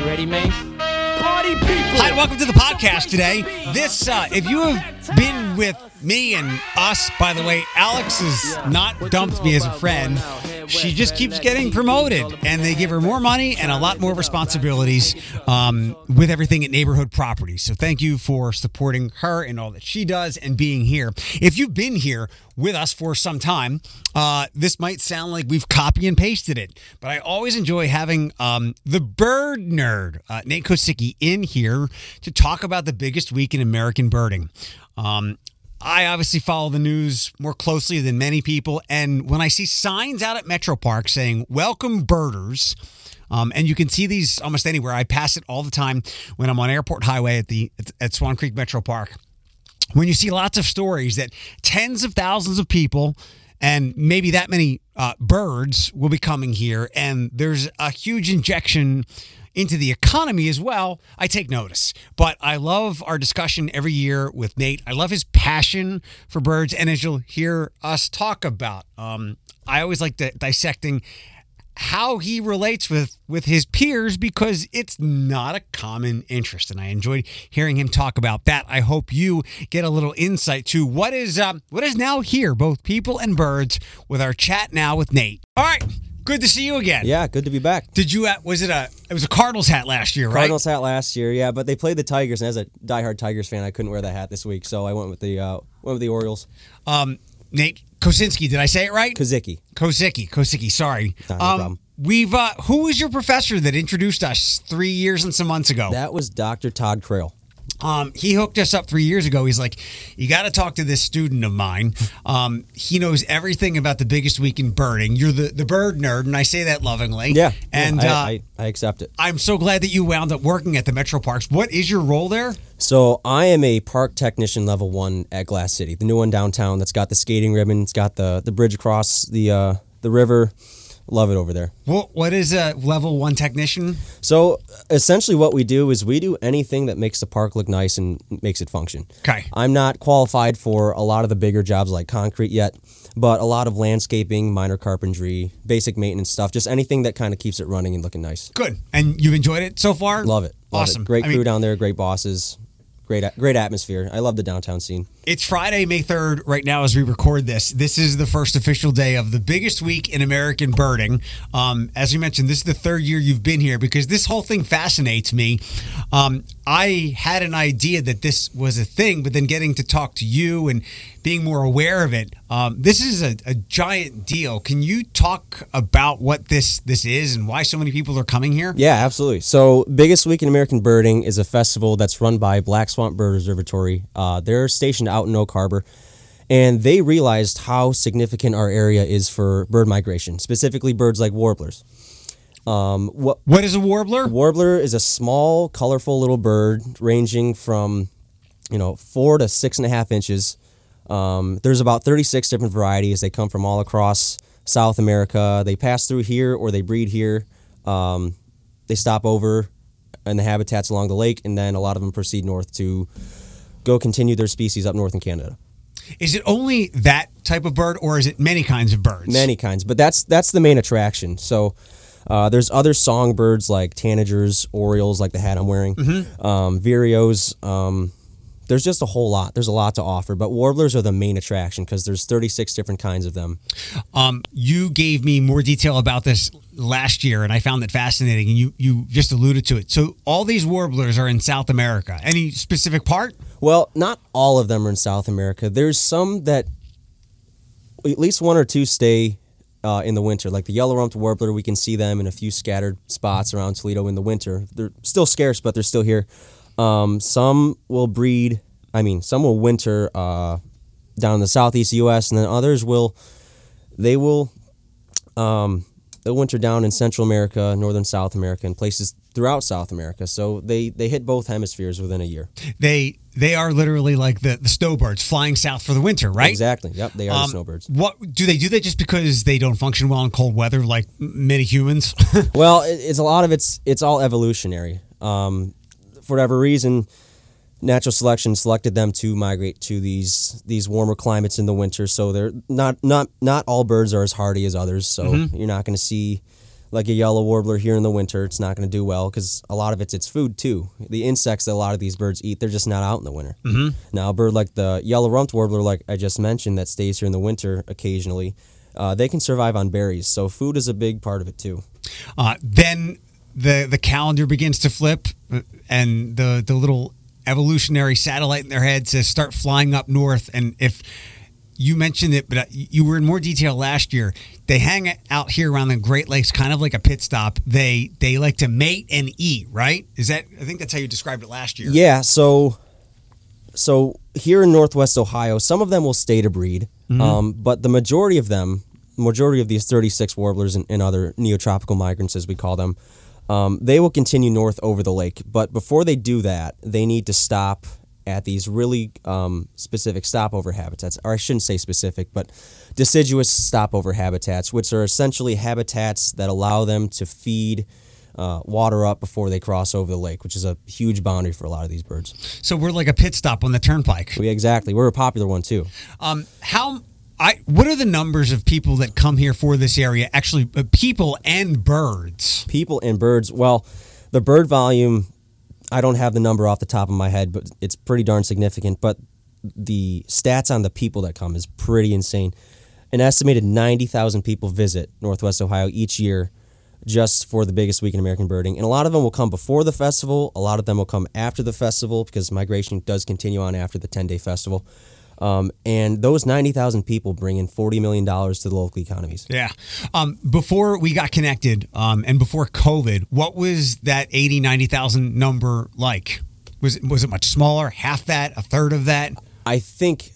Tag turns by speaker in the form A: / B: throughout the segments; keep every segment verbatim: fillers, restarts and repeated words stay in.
A: ready, man? Party people!
B: Hi, and welcome to the podcast today. This, uh, if you have been with me and us, by the way, Alex has not dumped me as a friend. She just keeps getting promoted, and they give her more money and a lot more responsibilities um, with everything at Neighborhood Properties. So thank you for supporting her and all that she does and being here. If you've been here with us for some time, uh, this might sound like we've copy and pasted it, but I always enjoy having um, the bird nerd, uh, Nate Kosicki, in here to talk about the biggest week in American birding. Um, I obviously follow the news more closely than many people, and when I see signs out at Metro Park saying, welcome birders, um, and you can see these almost anywhere. I pass it all the time when I'm on Airport Highway at the at Swan Creek Metro Park. When you see lots of stories that tens of thousands of people and maybe that many uh, birds will be coming here, and there's a huge injection into the economy as well, I take notice. But I love our discussion every year with Nate. I love his passion for birds, and as you'll hear us talk about, um, I always like to, dissecting how he relates with, with his peers, because it's not a common interest, and I enjoyed hearing him talk about that. I hope you get a little insight to what is um, what is now here, both people and birds, with our chat now with Nate. All right. Good to see you again.
C: Yeah, good to be back.
B: Did you, uh, was it a, it was a Cardinals hat last year, right?
C: Cardinals hat last year, yeah, but they played the Tigers, and as a diehard Tigers fan, I couldn't wear that hat this week, so I went with the uh, went with the Orioles.
B: Um, Nate Kosinski, did I say it right?
C: Kosicki.
B: Kosicki, Kosicki, sorry.
C: No, no
B: um,
C: problem.
B: We've, uh, who was your professor that introduced us three years and some months ago?
C: That was Doctor Todd Crail.
B: Um, he hooked us up three years ago. He's like, you got to talk to this student of mine. Um, he knows everything about the biggest week in birding. You're the, the bird nerd, and I say that lovingly.
C: Yeah,
B: and
C: yeah, I,
B: uh,
C: I, I accept it.
B: I'm so glad that you wound up working at the Metro Parks. What is your role there?
C: So I am a park technician level one at Glass City, the new one downtown that's got the skating ribbon. It's got the, the bridge across the uh, the river. Love it over there.
B: What What is a level one technician?
C: So essentially what we do is we do anything that makes the park look nice and makes it function.
B: Okay.
C: I'm not qualified for a lot of the bigger jobs like concrete yet, but a lot of landscaping, minor carpentry, basic maintenance stuff, just anything that kind of keeps it running and looking nice.
B: Good. And you've enjoyed it so far?
C: Love it. Love
B: Awesome.
C: It. Great
B: I
C: crew
B: mean,
C: down there, great bosses, great great atmosphere. I love the downtown scene.
B: It's Friday, May third, right now as we record this. This is the first official day of the biggest week in American birding. Um, as you mentioned, this is the third year you've been here, because this whole thing fascinates me. Um, I had an idea that this was a thing, but then getting to talk to you and being more aware of it, um, this is a, a giant deal. Can you talk about what this this is and why so many people are coming here?
C: Yeah, absolutely. So Biggest Week in American Birding is a festival that's run by Black Swamp Bird Observatory. Uh, they're stationed out in Oak Harbor, and they realized how significant our area is for bird migration, specifically birds like warblers. Um, what
B: What is a warbler?
C: Warbler is a small, colorful little bird ranging from, you know, four to six and a half inches. Um, there's about thirty-six different varieties. They come from all across South America. They pass through here or they breed here. Um, they stop over in the habitats along the lake, and then a lot of them proceed north to go continue their species up north in Canada.
B: Is it only that type of bird, or is it many kinds of birds?
C: Many kinds, but that's that's the main attraction. So uh, there's other songbirds like tanagers, orioles, like the hat I'm wearing, mm-hmm. um, vireos. Um, there's just a whole lot. There's a lot to offer, but warblers are the main attraction because there's thirty-six different kinds of them.
B: Um, you gave me more detail about this last year, and I found it fascinating, and you, you just alluded to it. So all these warblers are in South America. Any specific part?
C: Well, not all of them are in South America. There's some that, at least one or two stay uh, in the winter. Like the yellow-rumped warbler, we can see them in a few scattered spots around Toledo in the winter. They're still scarce, but they're still here. Um, some will breed, I mean, some will winter uh, down in the southeast U S, and then others will, they will, um, they'll winter down in Central America, Northern South America, and places throughout South America. So they, they hit both hemispheres within a year.
B: They they are literally like the, the snowbirds flying south for the winter, right?
C: Exactly. Yep, they are
B: um,
C: the snowbirds.
B: What do they do that just because they don't function well in cold weather like many humans?
C: Well, it, it's a lot of it's it's all evolutionary. Um, for whatever reason, natural selection selected them to migrate to these these warmer climates in the winter. So they're not not not all birds are as hardy as others. So mm-hmm. you're not going to see like a yellow warbler here in the winter, it's not going to do well because a lot of it's its food too. The insects that a lot of these birds eat, they're just not out in the winter.
B: Mm-hmm.
C: Now, a bird like the yellow-rumped warbler, like I just mentioned, that stays here in the winter occasionally, uh, they can survive on berries. So food is a big part of it too.
B: Uh, then the the calendar begins to flip, uh, and the the little evolutionary satellite in their head says start flying up north. And if you mentioned it, but uh, you were in more detail last year. They hang out here around the Great Lakes, kind of like a pit stop. They they like to mate and eat, right? Is that? I think that's how you described it last year.
C: Yeah. So, so here in Northwest Ohio, some of them will stay to breed, mm-hmm. um, but the majority of them, majority of these thirty-six warblers and, and other neotropical migrants, as we call them, um, they will continue north over the lake. But before they do that, they need to stop at these really um, specific stopover habitats, or I shouldn't say specific, but deciduous stopover habitats, which are essentially habitats that allow them to feed uh, water up before they cross over the lake, which is a huge boundary for a lot of these birds.
B: So we're like a pit stop on the turnpike.
C: We, exactly. We're a popular one, too.
B: Um, how... I, what are the numbers of people that come here for this area? Actually, uh, people and birds.
C: People and birds. Well, the bird volume, I don't have the number off the top of my head, but it's pretty darn significant. But the stats on the people that come is pretty insane. An estimated ninety thousand people visit Northwest Ohio each year just for the biggest week in American birding. And a lot of them will come before the festival. A lot of them will come after the festival because migration does continue on after the ten-day festival. Um, and those ninety thousand people bring in forty million dollars to the local economies.
B: Yeah. Um, before we got connected um, and before COVID, what was that eighty, ninety thousand number like? Was it, was it much smaller, half that, a third of that?
C: I think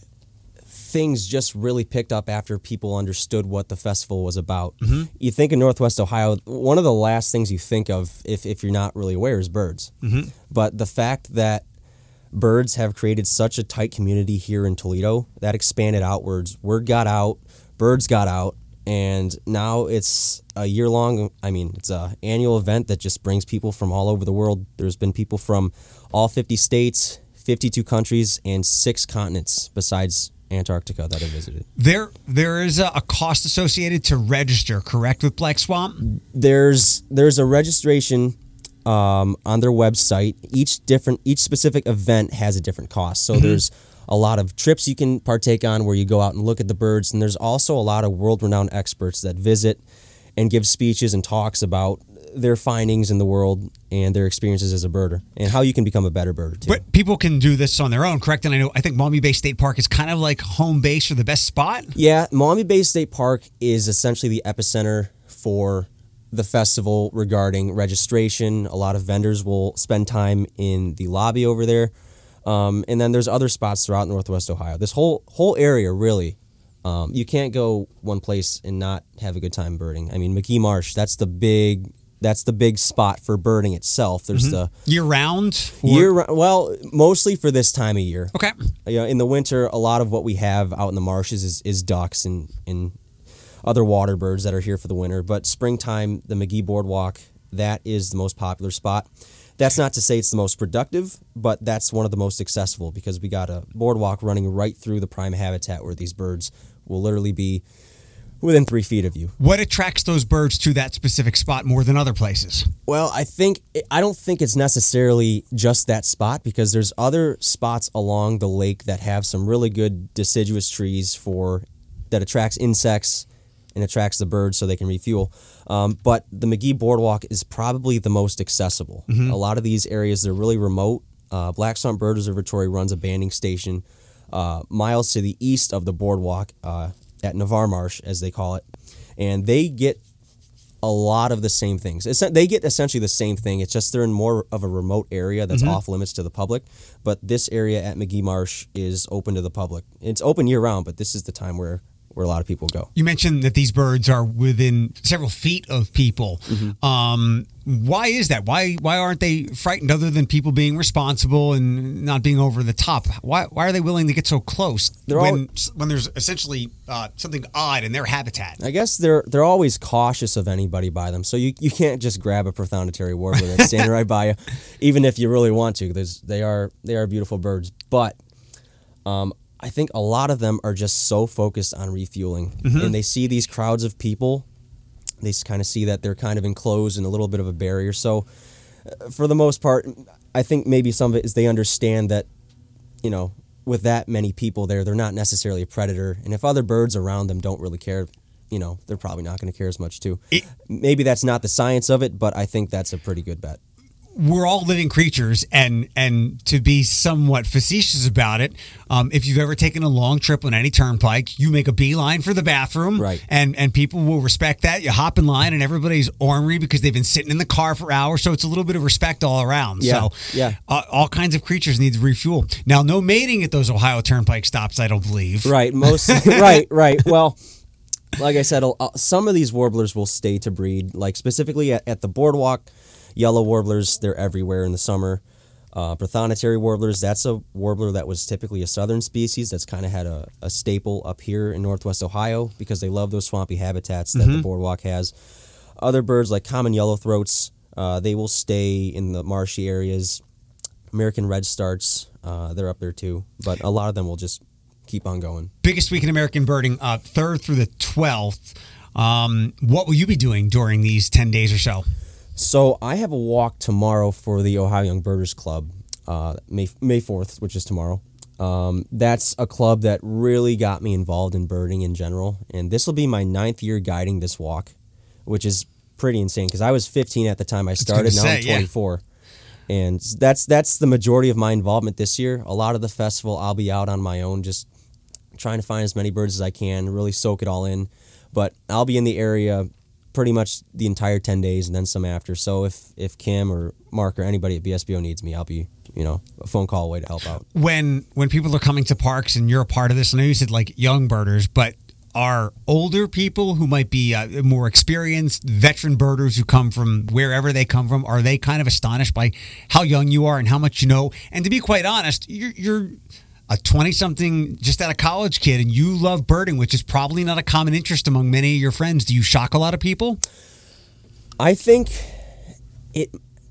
C: things just really picked up after people understood what the festival was about. Mm-hmm. You think in Northwest Ohio, one of the last things you think of, if, if you're not really aware, is birds. Mm-hmm. But the fact that birds have created such a tight community here in Toledo that expanded outwards. Word got out, birds got out, and now it's a year-long, I mean, it's an annual event that just brings people from all over the world. There's been people from all fifty states, fifty-two countries, and six continents besides Antarctica that have visited.
B: There, There is a, a cost associated to register, correct, with Black Swamp?
C: There's There's a registration Um, on their website. Each different, each specific event has a different cost. So mm-hmm. there's a lot of trips you can partake on where you go out and look at the birds, and there's also a lot of world-renowned experts that visit and give speeches and talks about their findings in the world and their experiences as a birder and how you can become a better birder too.
B: But people can do this on their own, correct? And I know I think Maumee Bay State Park is kind of like home base or the best spot.
C: Yeah, Maumee Bay State Park is essentially the epicenter for the festival regarding registration. A lot of vendors will spend time in the lobby over there. Um, and then there's other spots throughout Northwest Ohio. This whole whole area, really, um, you can't go one place and not have a good time birding. I mean, McGee Marsh, that's the big that's the big spot for birding itself. There's mm-hmm. the
B: year round?
C: Year well, mostly for this time of year.
B: Okay.
C: You know, in the winter, a lot of what we have out in the marshes is, is ducks and, and other water birds that are here for the winter. But springtime, the McGee Boardwalk, that is the most popular spot. That's not to say it's the most productive, but that's one of the most accessible because we got a boardwalk running right through the prime habitat where these birds will literally be within three feet of you.
B: What attracts those birds to that specific spot more than other places?
C: Well, I think I don't think it's necessarily just that spot because there's other spots along the lake that have some really good deciduous trees for that attracts insects and attracts the birds so they can refuel. Um, but the McGee Boardwalk is probably the most accessible. Mm-hmm. A lot of these areas, they're really remote. Uh, Black Swamp Bird Observatory runs a banding station uh, miles to the east of the boardwalk uh, at Navarre Marsh, as they call it. And they get a lot of the same things. It's, they get essentially the same thing. It's just they're in more of a remote area that's mm-hmm. off limits to the public. But this area at McGee Marsh is open to the public. It's open year-round, but this is the time where where a lot of people go.
B: You mentioned that these birds are within several feet of people. Mm-hmm. Um, why is that? Why why aren't they frightened other than people being responsible and not being over the top? Why why are they willing to get so close
C: they're
B: when
C: all,
B: when there's essentially uh, something odd in their habitat?
C: I guess they're they're always cautious of anybody by them. So you, you can't just grab a prothonotary warbler that's standing right by you, even if you really want to. There's, they are they are beautiful birds. But um, I think a lot of them are just so focused on refueling, mm-hmm. and they see these crowds of people, They kind of see that they're kind of enclosed in a little bit of a barrier. So, uh, for the most part, I think maybe some of it is they understand that, you know, with that many people there, they're not necessarily a predator. And if other birds around them don't really care, you know, they're probably not going to care as much too. It, maybe that's not the science of it, but I think that's a pretty good bet.
B: We're all living creatures, and and to be somewhat facetious about it, um, if you've ever taken a long trip on any turnpike, you make a beeline for the bathroom,
C: right?
B: And and people will respect that. You hop in line, and everybody's ornery because they've been sitting in the car for hours. So it's a little bit of respect all around.
C: Yeah,
B: so
C: yeah.
B: Uh, all kinds of creatures need to refuel. Now, no mating at those Ohio Turnpike stops, I don't believe.
C: Right, most right, right. Well, like I said, uh, some of these warblers will stay to breed. Like specifically at, at the boardwalk. Yellow warblers, they're everywhere in the summer. Uh, Prothonotary warblers, that's a warbler that was typically a southern species that's kind of had a, a staple up here in northwest Ohio because they love those swampy habitats that mm-hmm. the boardwalk has. Other birds like common yellowthroats, uh, they will stay in the marshy areas. American redstarts, uh, they're up there too. But a lot of them will just keep on going.
B: Biggest week in American birding, uh, third through the twelfth. Um, what will you be doing during these ten days or so?
C: So I have a walk tomorrow for the Ohio Young Birders Club, uh, May May fourth, which is tomorrow. Um, that's a club that really got me involved in birding in general, and this will be my ninth year guiding this walk, which is pretty insane because I was fifteen at the time I started. Now say, I'm twenty-four, yeah. And that's that's the majority of my involvement this year. A lot of the festival, I'll be out on my own, just trying to find as many birds as I can, really soak it all in. But I'll be in the area pretty much the entire ten days and then some after. So if, if Kim or Mark or anybody at B S B O needs me, I'll be, you know, a phone call away to help out.
B: When when people are coming to parks and you're a part of this, I know you said like young birders, but are older people who might be uh, more experienced, veteran birders who come from wherever they come from, are they kind of astonished by how young you are and how much you know? And to be quite honest, you're... you're a twenty-something just out of college kid, and you love birding, which is probably not a common interest among many of your friends. Do you shock a lot of people?
C: I think it...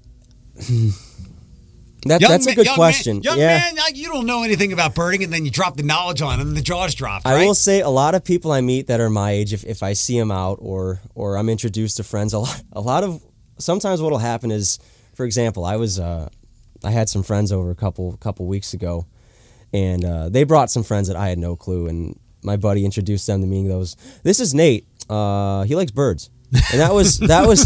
C: that, that's
B: man,
C: a good
B: young
C: question.
B: Man, young
C: yeah.
B: man, you don't know anything about birding, and then you drop the knowledge on them, and the jaws drop,
C: I
B: right?
C: will say a lot of people I meet that are my age, if, if I see them out or or I'm introduced to friends, a lot, a lot of... Sometimes what will happen is, for example, I was... Uh, I had some friends over a couple couple weeks ago, and uh, they brought some friends that I had no clue, and my buddy introduced them to me and goes, "This is Nate. Uh, he likes birds." And that was that was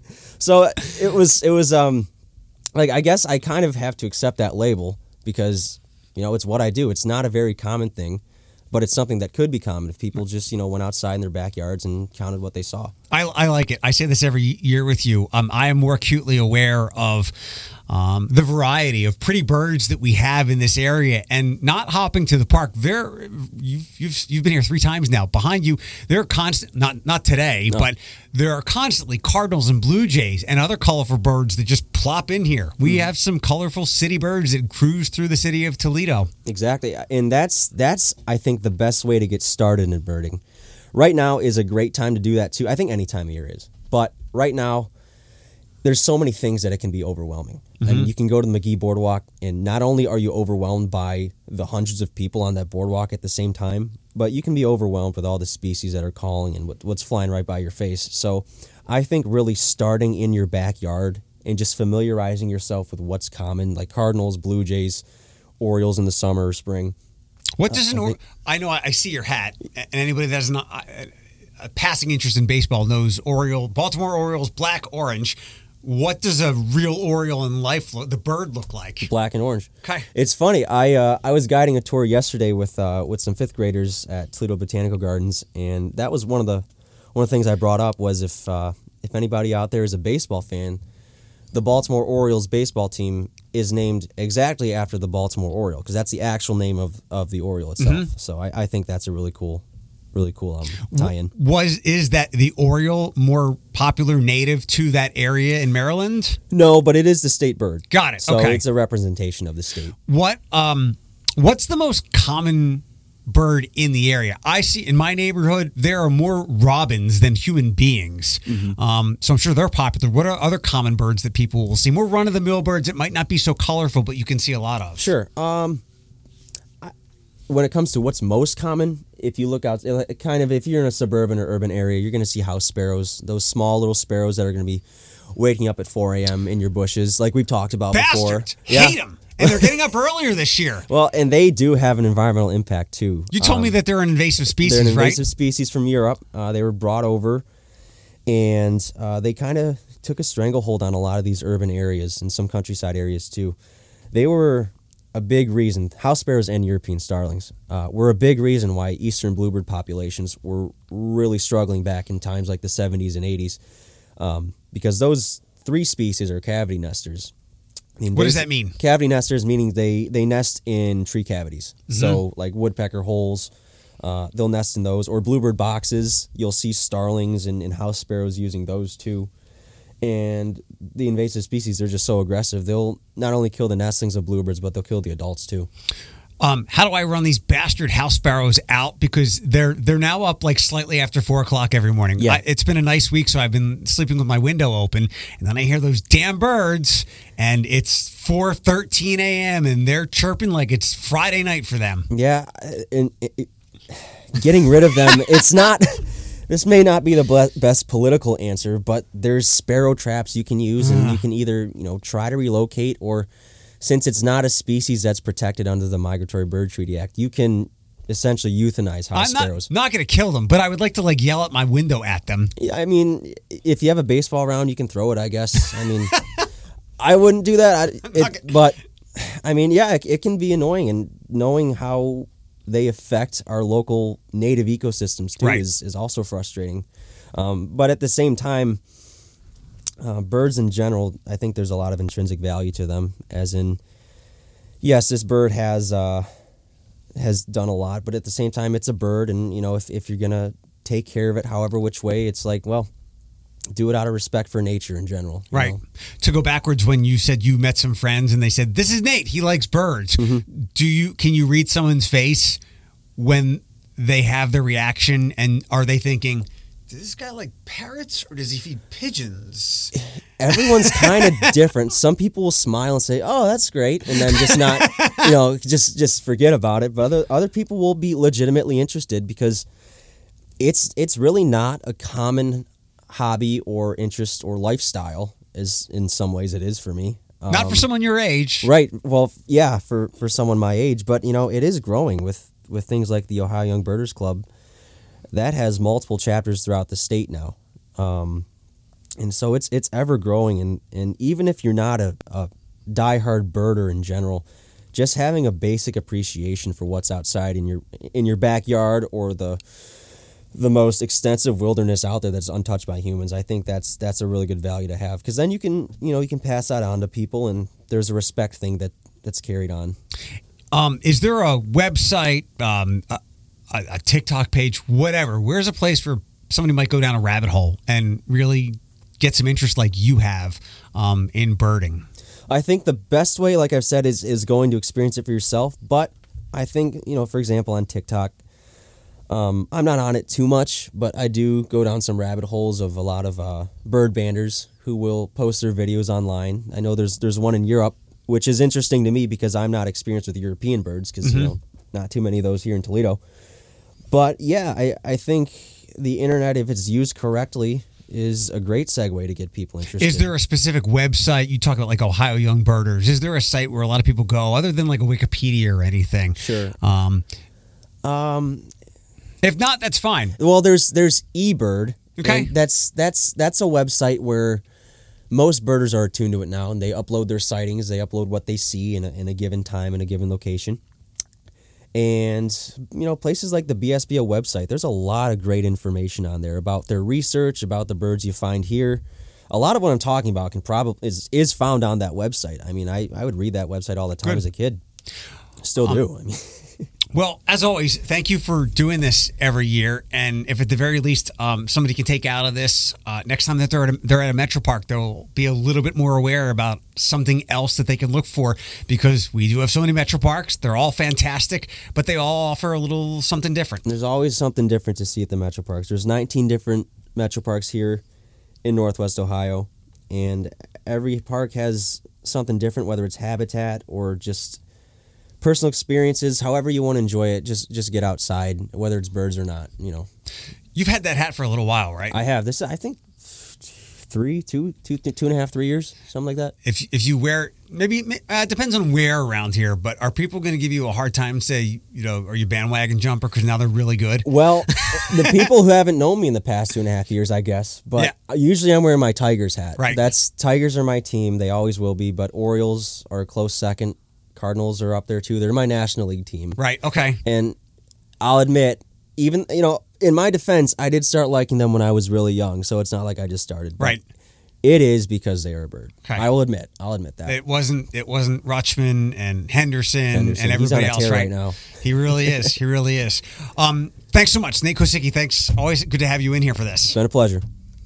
C: so it was it was um like I guess I kind of have to accept that label because, you know, it's what I do. It's not a very common thing, but it's something that could be common if people just, you know, went outside in their backyards and counted what they saw. I,
B: I like it. I say this every year with you. Um, I am more acutely aware of um, the variety of pretty birds that we have in this area, and not hopping to the park. There, you've you've you've been here three times now. Behind you, there are constant not not today, no. but there are constantly cardinals and blue jays and other colorful birds that just plop in here. We mm. have some colorful city birds that cruise through the city of Toledo.
C: Exactly, and that's that's I think the best way to get started in birding. Right now is a great time to do that too. I think any time of year is, but right now, there's so many things that it can be overwhelming. Mm-hmm. I mean, you can go to the McGee Boardwalk, and not only are you overwhelmed by the hundreds of people on that boardwalk at the same time, but you can be overwhelmed with all the species that are calling and what, what's flying right by your face. So I think really starting in your backyard and just familiarizing yourself with what's common, like cardinals, blue jays, orioles in the summer or spring.
B: What does an or- I know I see your hat, and anybody that has not a, a passing interest in baseball knows Oriole, Baltimore Orioles, black, orange. What does a real Oriole in life, look, the bird, look like?
C: Black and orange.
B: Okay.
C: It's funny. I uh, I was guiding a tour yesterday with uh, with some fifth graders at Toledo Botanical Gardens, and that was one of the one of the things I brought up was if uh, if anybody out there is a baseball fan, the Baltimore Orioles baseball team is named exactly after the Baltimore Oriole because that's the actual name of, of the Oriole itself. Mm-hmm. So I, I think that's a really cool, really cool um, tie-in.
B: Was is that the Oriole more popular native to that area in Maryland?
C: No, but it is the state bird.
B: Got it.
C: So
B: okay.
C: It's a representation of the state.
B: What um, what's the most common bird in the area? I see in my neighborhood there are more robins than human beings. Mm-hmm. Um, so I'm sure they're popular. What are other common birds that people will see? More run-of-the-mill birds that might not be so colorful, but you can see a lot of.
C: Sure. Um, I, when it comes to what's most common if you look out, it kind of if you're in a suburban or urban area, you're going to see house sparrows, those small little sparrows that are going to be waking up at four a.m. in your bushes, like we've talked about
B: Bastards.
C: before. Yeah.
B: Hate them. And they're getting up earlier this year.
C: Well, and they do have an environmental impact too.
B: You told
C: Um,
B: me that they're an invasive species,
C: They're an
B: right?
C: invasive species from Europe. Uh, they were brought over, and uh, they kind of took a stranglehold on a lot of these urban areas and some countryside areas too. They were a big reason, house sparrows and European starlings, uh, were a big reason why eastern bluebird populations were really struggling back in times like the seventies and eighties, um, because those three species are cavity nesters. The
B: What does
C: invasive-
B: that mean?
C: Cavity nesters, meaning they, they nest in tree cavities. So like woodpecker holes, uh, they'll nest in those. Or bluebird boxes, you'll see starlings and, and house sparrows using those too. And the invasive species, they're just so aggressive. They'll not only kill the nestlings of bluebirds, but they'll kill the adults too.
B: Um, how do I run these bastard house sparrows out? Because they're they're now up like slightly after four o'clock every morning.
C: Yeah.
B: I, it's been a nice week, so I've been sleeping with my window open, and then I hear those damn birds, and it's four thirteen a.m. and they're chirping like it's Friday night for them.
C: Yeah, and it, it- getting rid of them, it's not. This may not be the ble- best political answer, but there's sparrow traps you can use, and you can either you know try to relocate, or since it's not a species that's protected under the Migratory Bird Treaty Act, you can essentially euthanize house
B: I'm not,
C: sparrows.
B: not going to kill them, but I would like to like yell at my window at them.
C: Yeah, I mean, if you have a baseball round, you can throw it, I guess. I mean, I wouldn't do that, I, it, but I mean, yeah, it, it can be annoying, and knowing how they affect our local native ecosystems too
B: Right.
C: is, is also frustrating. Um, but at the same time, uh, birds in general, I think there's a lot of intrinsic value to them. As in, yes, this bird has uh, has done a lot, but at the same time, it's a bird, and you know, if if you're gonna take care of it, however which way, it's like, well, do it out of respect for nature in general. you
B: Right.
C: know?
B: To go backwards, when you said you met some friends and they said, "This is Nate. He likes birds."
C: Mm-hmm.
B: Do you can you read someone's face when they have their reaction, and are they thinking, "Does this guy like parrots or does he feed pigeons?"
C: Everyone's kind of different. Some people will smile and say, "Oh, that's great," and then just not, you know, just just forget about it. But other other people will be legitimately interested because it's it's really not a common hobby or interest or lifestyle, as in some ways it is for me.
B: Not
C: Um,
B: for someone your age.
C: Right. Well, yeah, for, for someone my age, but you know, it is growing with, with things like the Ohio Young Birders Club. That has multiple chapters throughout the state now. Um, and so it's it's ever growing, and, and even if you're not a, a diehard birder in general, just having a basic appreciation for what's outside in your in your backyard or the the most extensive wilderness out there that's untouched by humans, I think that's that's a really good value to have, because then you can you know you can pass that on to people, and there's a respect thing that that's carried on.
B: Um, is there a website, um, a, a a TikTok page, whatever? Where's a place where somebody might go down a rabbit hole and really get some interest like you have um, in birding?
C: I think the best way, like I've said, is is going to experience it for yourself. But I think, you know, for example, on TikTok, um, I'm not on it too much, but I do go down some rabbit holes of a lot of uh, bird banders who will post their videos online. I know there's there's one in Europe, which is interesting to me because I'm not experienced with European birds, because
B: Mm-hmm.
C: you know, not too many of those here in Toledo. But yeah, I, I think the internet, if it's used correctly, is a great segue to get people interested.
B: Is there a specific website? You talk about like Ohio Young Birders. Is there a site where a lot of people go, other than like a Wikipedia or anything?
C: Sure.
B: Um,
C: Um,
B: if not, that's fine.
C: well, there's there's eBird.
B: Okay.
C: And that's that's that's a website where most birders are attuned to it now, and they upload their sightings. They upload what they see in a, in a given time in a given location. And, you know, places like the B S B O website, there's a lot of great information on there about their research, about the birds you find here. A lot of what I'm talking about can probably is, is found on that website. I mean, I, I would read that website all the time
B: Good.
C: as a kid. Still do. I mean,
B: Well, as always, thank you for doing this every year. And if at the very least um, somebody can take out of this, uh, next time that they're at, a, they're at a Metro Park, they'll be a little bit more aware about something else that they can look for, because we do have so many Metro Parks. They're all fantastic, but they all offer a little something different.
C: there's always something different to see at the Metro Parks. There's nineteen different Metro Parks here in Northwest Ohio, and every park has something different, whether it's habitat or just personal experiences, however you want to enjoy it, just just get outside, whether it's birds or not. You know,
B: You've had that hat for a little while, right?
C: I have this. I think three, two, two, two and a half, three years, something like that.
B: If if you wear, maybe uh, it depends on where around here, but are people going to give you a hard time? Say, you know, are you bandwagon jumper because now they're really good?
C: Well, the people who haven't known me in the past two and a half years, I guess, but
B: Yeah.
C: usually I'm wearing my Tigers hat.
B: Right.
C: That's Tigers are my team. They always will be, but Orioles are a close second. Cardinals are up there too. They're my National League team.
B: Right. Okay.
C: And I'll admit, even, you know, in my defense, I did start liking them when I was really young, so it's not like I just started. But
B: Right.
C: it is because they are a bird.
B: Okay.
C: I will admit. I'll admit that.
B: It wasn't. It wasn't Rutschman and Henderson,
C: Henderson.
B: and
C: He's on
B: everybody
C: a
B: else.
C: tear
B: Right
C: right now.
B: He really is. He really is. Um, thanks so much, Nate Kosicki. Thanks. Always good to have you in here for this.
C: It's been a pleasure.